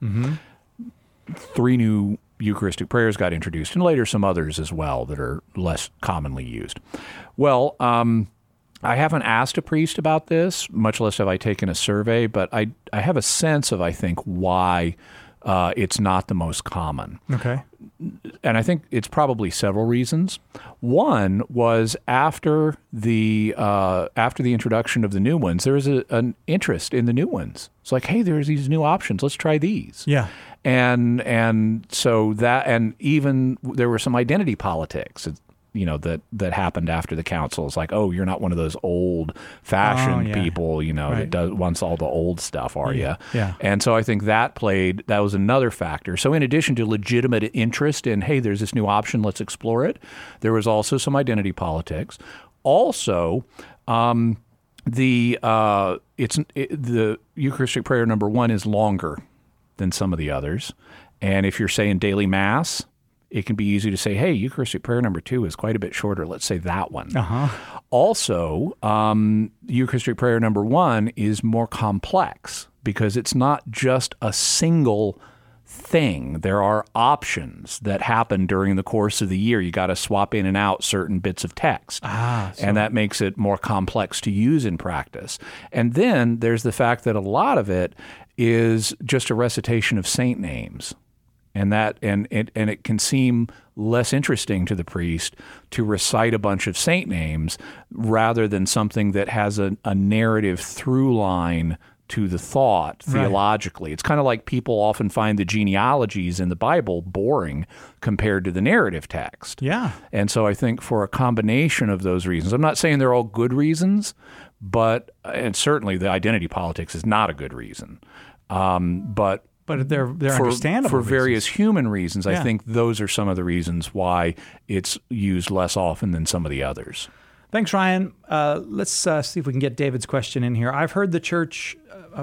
3 new Eucharistic prayers got introduced, and later some others as well that are less commonly used. Well, I haven't asked a priest about this, much less have I taken a survey, but I have a sense of, I think, why it's not the most common. Okay. And I think it's probably several reasons. One was after the introduction of the new ones, there was an interest in the new ones. It's like, hey, there's these new options. Let's try these. Yeah. And so that, and even there were some identity politics, that happened after the council. It's like, oh, you're not one of those old-fashioned people, that wants all the old stuff, are you? Yeah. And so I think that was another factor. So in addition to legitimate interest in, hey, there's this new option, let's explore it, there was also some identity politics. Also, the Eucharistic prayer number 1 is longer than some of the others. And if you're saying daily Mass, it can be easy to say, hey, Eucharistic prayer number 2 is quite a bit shorter. Let's say that one. Also, Eucharistic prayer number 1 is more complex because it's not just a single thing. There are options that happen during the course of the year. You got to swap in and out certain bits of text. And that makes it more complex to use in practice. And then there's the fact that a lot of it is just a recitation of saint names. And it can seem less interesting to the priest to recite a bunch of saint names rather than something that has a narrative through line to the thought theologically. Right. It's kind of like people often find the genealogies in the Bible boring compared to the narrative text. Yeah. And so I think for a combination of those reasons, I'm not saying they're all good reasons, and certainly the identity politics is not a good reason. But they're understandable for various human reasons. I think those are some of the reasons why it's used less often than some of the others. Thanks, Ryan. Let's see if we can get David's question in here. I've heard the church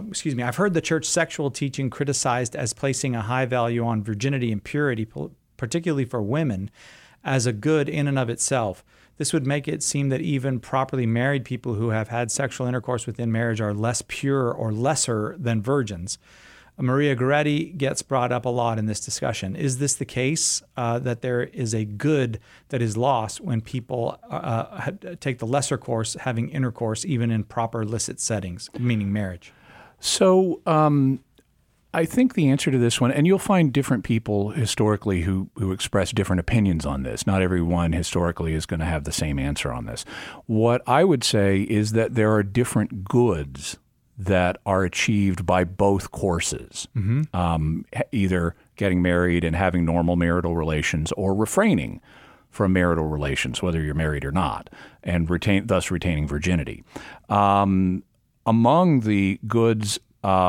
sexual teaching criticized as placing a high value on virginity and purity, particularly for women, as a good in and of itself. This would make it seem that even properly married people who have had sexual intercourse within marriage are less pure or lesser than virgins. Maria Goretti gets brought up a lot in this discussion. Is this the case, that there is a good that is lost when people take the lesser course, having intercourse, even in proper licit settings, meaning marriage? So I think the answer to this one, and you'll find different people historically who express different opinions on this. Not everyone historically is going to have the same answer on this. What I would say is that there are different goods that are achieved by both courses, either getting married and having normal marital relations or refraining from marital relations, whether you're married or not, and thus retaining virginity. Among the goods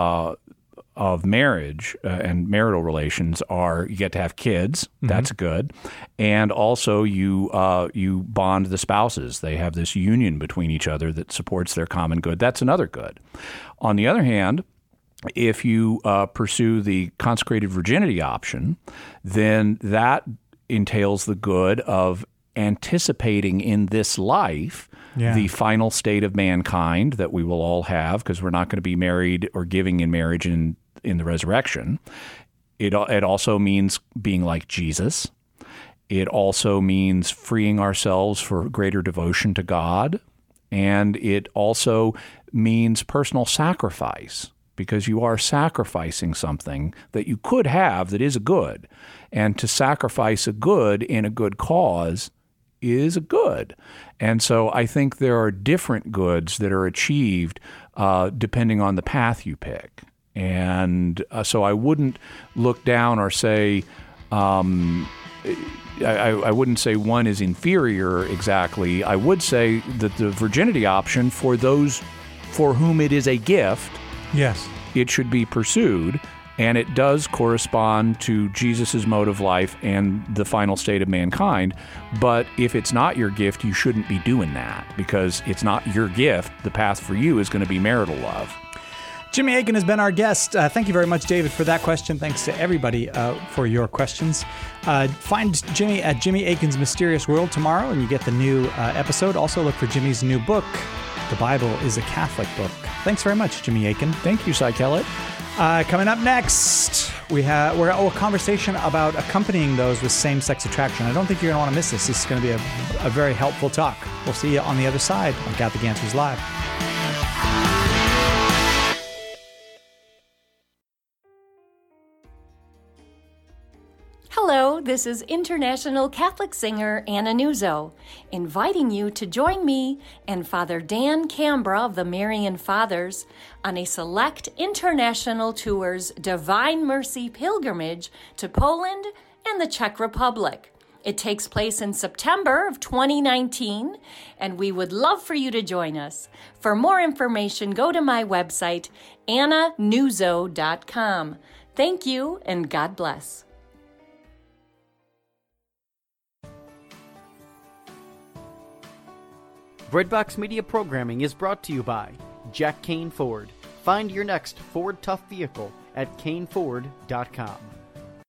of marriage and marital relations are you get to have kids. Mm-hmm. That's good. And also you bond the spouses. They have this union between each other that supports their common good. That's another good. On the other hand, if you pursue the consecrated virginity option, then that entails the good of anticipating in this life the final state of mankind that we will all have, because we're not going to be married or giving in marriage in the resurrection. It also means being like Jesus. It also means freeing ourselves for greater devotion to God. And it also means personal sacrifice, because you are sacrificing something that you could have that is a good. And to sacrifice a good in a good cause is a good. And so I think there are different goods that are achieved depending on the path you pick. And so I wouldn't look down or say, I wouldn't say one is inferior exactly. I would say that the virginity option, for those for whom it is a gift, yes, it should be pursued. And it does correspond to Jesus' mode of life and the final state of mankind. But if it's not your gift, you shouldn't be doing that, because it's not your gift. The path for you is going to be marital love. Jimmy Akin has been our guest. Thank you very much, David, for that question. Thanks to everybody for your questions. Find Jimmy at Jimmy Akin's Mysterious World tomorrow, and you get the new episode. Also look for Jimmy's new book, The Bible is a Catholic Book. Thanks very much, Jimmy Akin. Thank you, Cy Kellett. Coming up next, we're a conversation about accompanying those with same-sex attraction. I don't think you're going to want to miss this. This is going to be a very helpful talk. We'll see you on the other side on Catholic Answers Live. Hello, this is international Catholic singer Anna Nuzzo, inviting you to join me and Father Dan Cambra of the Marian Fathers on a select international tour's Divine Mercy pilgrimage to Poland and the Czech Republic. It takes place in September of 2019, and we would love for you to join us. For more information, go to my website, annanuzzo.com. Thank you, and God bless. Breadbox Media programming is brought to you by Jack Kane Ford. Find your next Ford Tough vehicle at caneford.com.